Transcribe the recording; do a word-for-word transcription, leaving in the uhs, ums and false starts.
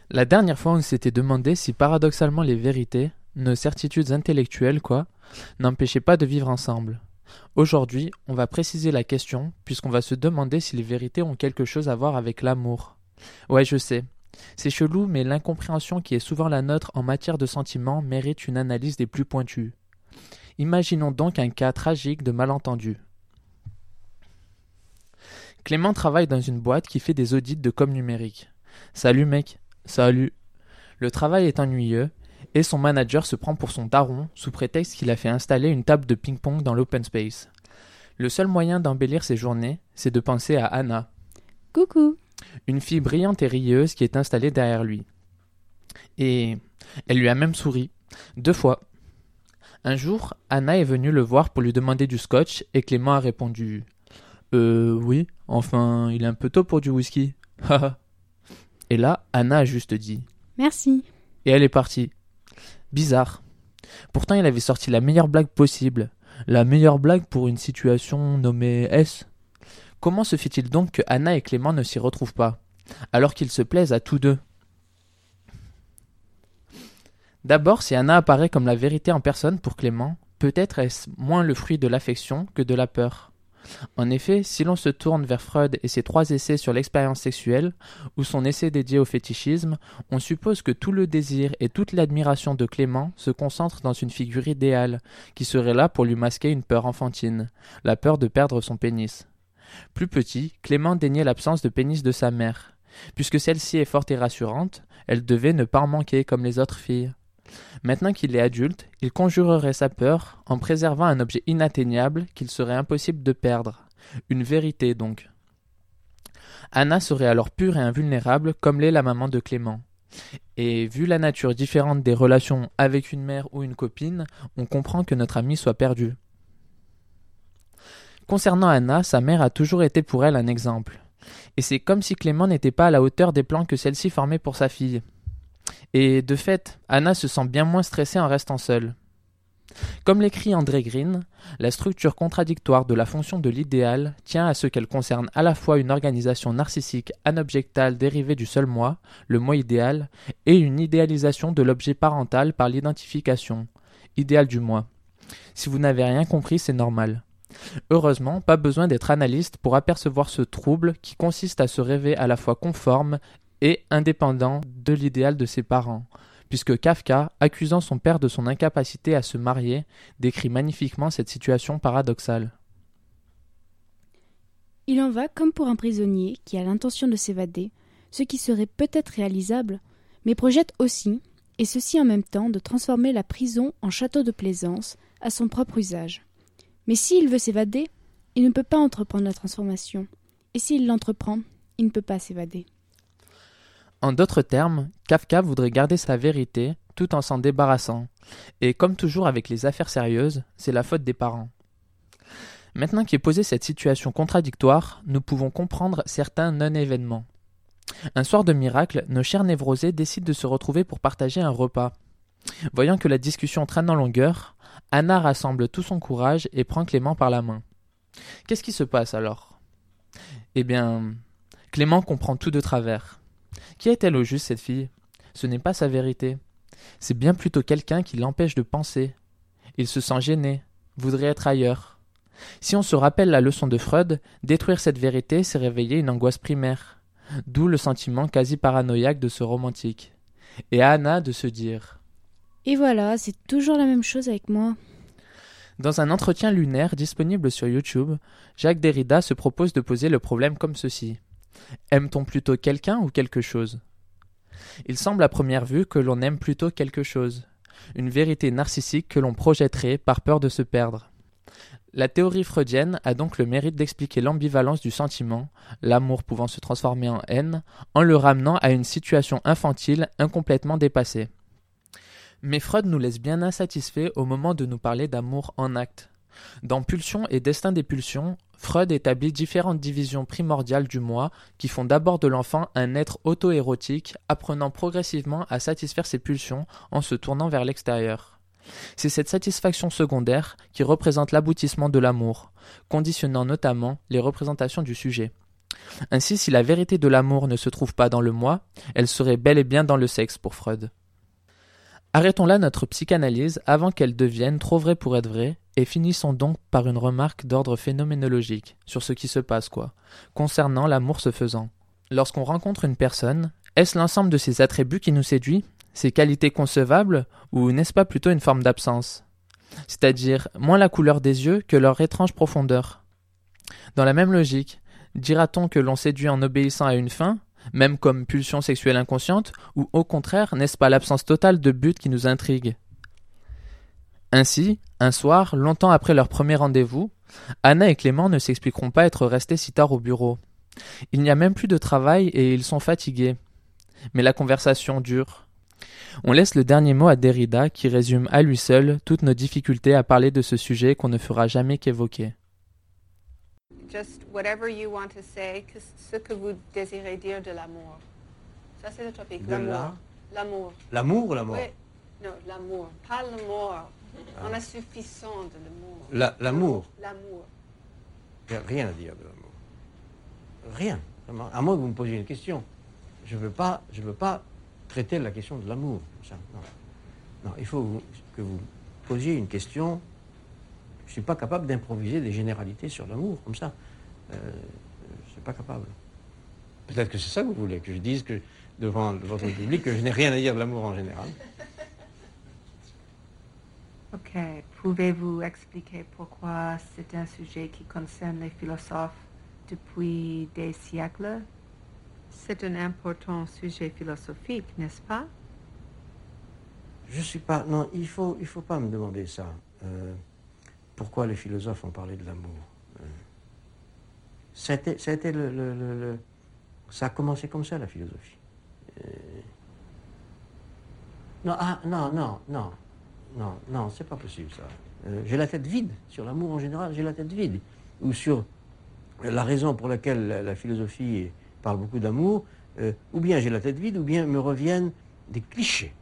La dernière fois, on s'était demandé si paradoxalement les vérités, nos certitudes intellectuelles quoi, n'empêchaient pas de vivre ensemble. Aujourd'hui, on va préciser la question puisqu'on va se demander si les vérités ont quelque chose à voir avec l'amour. Ouais, je sais. C'est chelou, mais l'incompréhension qui est souvent la nôtre en matière de sentiments mérite une analyse des plus pointues. Imaginons donc un cas tragique de malentendu. Clément travaille dans une boîte qui fait des audits de com numérique. Salut mec. Salut. Le travail est ennuyeux et son manager se prend pour son daron sous prétexte qu'il a fait installer une table de ping-pong dans l'open space. Le seul moyen d'embellir ses journées, c'est de penser à Anna. Coucou. Une fille brillante et rieuse qui est installée derrière lui. Et elle lui a même souri, deux fois. Un jour, Anna est venue le voir pour lui demander du scotch et Clément a répondu « Euh, oui, enfin, il est un peu tôt pour du whisky. » Et là, Anna a juste dit « Merci. » Et elle est partie. Bizarre. Pourtant, il avait sorti la meilleure blague possible. La meilleure blague pour une situation nommée S. Comment se fait-il donc que Anna et Clément ne s'y retrouvent pas, alors qu'ils se plaisent à tous deux? D'abord, si Anna apparaît comme la vérité en personne pour Clément, peut-être est-ce moins le fruit de l'affection que de la peur. En effet, si l'on se tourne vers Freud et ses trois essais sur l'expérience sexuelle, ou son essai dédié au fétichisme, on suppose que tout le désir et toute l'admiration de Clément se concentrent dans une figure idéale, qui serait là pour lui masquer une peur enfantine, la peur de perdre son pénis. Plus petit, Clément déniait l'absence de pénis de sa mère. Puisque celle-ci est forte et rassurante, elle devait ne pas en manquer comme les autres filles. Maintenant qu'il est adulte, il conjurerait sa peur en préservant un objet inatteignable qu'il serait impossible de perdre. Une vérité donc. Anna serait alors pure et invulnérable comme l'est la maman de Clément. Et vu la nature différente des relations avec une mère ou une copine, on comprend que notre ami soit perdu. Concernant Anna, sa mère a toujours été pour elle un exemple. Et c'est comme si Clément n'était pas à la hauteur des plans que celle-ci formait pour sa fille. Et de fait, Anna se sent bien moins stressée en restant seule. Comme l'écrit André Green, la structure contradictoire de la fonction de l'idéal tient à ce qu'elle concerne à la fois une organisation narcissique anobjectale dérivée du seul moi, le moi idéal, et une idéalisation de l'objet parental par l'identification, idéal du moi. Si vous n'avez rien compris, c'est normal. Heureusement, pas besoin d'être analyste pour apercevoir ce trouble qui consiste à se rêver à la fois conforme et indépendant de l'idéal de ses parents, puisque Kafka, accusant son père de son incapacité à se marier, décrit magnifiquement cette situation paradoxale. Il en va comme pour un prisonnier qui a l'intention de s'évader, ce qui serait peut-être réalisable, mais projette aussi, et ceci en même temps, de transformer la prison en château de plaisance à son propre usage. Mais s'il veut s'évader, il ne peut pas entreprendre la transformation, et s'il l'entreprend, il ne peut pas s'évader. En d'autres termes, Kafka voudrait garder sa vérité tout en s'en débarrassant. Et comme toujours avec les affaires sérieuses, c'est la faute des parents. Maintenant qu'est posée cette situation contradictoire, nous pouvons comprendre certains non-événements. Un soir de miracle, nos chers névrosés décident de se retrouver pour partager un repas. Voyant que la discussion traîne en longueur, Anna rassemble tout son courage et prend Clément par la main. Qu'est-ce qui se passe alors? Eh bien, Clément comprend tout de travers. Qui est-elle au juste, cette fille? Ce n'est pas sa vérité. C'est bien plutôt quelqu'un qui l'empêche de penser. Il se sent gêné, voudrait être ailleurs. Si on se rappelle la leçon de Freud, détruire cette vérité, c'est réveiller une angoisse primaire. D'où le sentiment quasi paranoïaque de ce romantique. Et à Anna de se dire « Et voilà, c'est toujours la même chose avec moi. » Dans un entretien lunaire disponible sur YouTube, Jacques Derrida se propose de poser le problème comme ceci. Aime-t-on plutôt quelqu'un ou quelque chose? Il semble à première vue que l'on aime plutôt quelque chose, une vérité narcissique que l'on projetterait par peur de se perdre. La théorie freudienne a donc le mérite d'expliquer l'ambivalence du sentiment, l'amour pouvant se transformer en haine, en le ramenant à une situation infantile incomplètement dépassée. Mais Freud nous laisse bien insatisfaits au moment de nous parler d'amour en acte. Dans Pulsion et Destin des pulsions, Freud établit différentes divisions primordiales du moi qui font d'abord de l'enfant un être auto-érotique, apprenant progressivement à satisfaire ses pulsions en se tournant vers l'extérieur. C'est cette satisfaction secondaire qui représente l'aboutissement de l'amour, conditionnant notamment les représentations du sujet. Ainsi, si la vérité de l'amour ne se trouve pas dans le moi, elle serait bel et bien dans le sexe pour Freud. Arrêtons là notre psychanalyse avant qu'elle devienne trop vraie pour être vraie, et finissons donc par une remarque d'ordre phénoménologique, sur ce qui se passe quoi, concernant l'amour se faisant. Lorsqu'on rencontre une personne, est-ce l'ensemble de ses attributs qui nous séduit, ses qualités concevables, ou n'est-ce pas plutôt une forme d'absence? C'est-à-dire moins la couleur des yeux que leur étrange profondeur. Dans la même logique, dira-t-on que l'on séduit en obéissant à une fin, même comme pulsion sexuelle inconsciente, ou au contraire, n'est-ce pas l'absence totale de but qui nous intrigue? Ainsi, un soir, longtemps après leur premier rendez-vous, Anna et Clément ne s'expliqueront pas être restés si tard au bureau. Il n'y a même plus de travail et ils sont fatigués. Mais la conversation dure. On laisse le dernier mot à Derrida qui résume à lui seul toutes nos difficultés à parler de ce sujet qu'on ne fera jamais qu'évoquer. Just whatever you want to say, que ce que vous désirez dire de l'amour. Ça, c'est le topic. De L'amour. la- L'amour. L'amour ou la mort? Oui. Non, l'amour. Pas l'amour. On a suffisant de l'amour. La- L'amour. L'amour. Il n'y a rien à dire de l'amour. Rien. Vraiment. À moins que vous me posiez une question. Je ne veux pas, je veux pas traiter la question de l'amour. Ça, non. Non, il faut vous- que vous posiez une question. Je ne suis pas capable d'improviser des généralités sur l'amour, comme ça. Euh, je ne suis pas capable. Peut-être que c'est ça que vous voulez, que je dise que, devant votre public que je n'ai rien à dire de l'amour en général. Ok. Pouvez-vous expliquer pourquoi c'est un sujet qui concerne les philosophes depuis des siècles? C'est un important sujet philosophique, n'est-ce pas? Je suis pas... Non, il faut, il faut pas me demander ça. Euh, pourquoi les philosophes ont parlé de l'amour? Euh, ça a été, ça a été le, le- le- le- ça a commencé comme ça, la philosophie. Euh, non, ah, non, non, non, non, non, c'est pas possible, ça. Euh, j'ai la tête vide. Sur l'amour en général, j'ai la tête vide. Ou sur la raison pour laquelle la, la philosophie parle beaucoup d'amour, euh, ou bien j'ai la tête vide, ou bien me reviennent des clichés.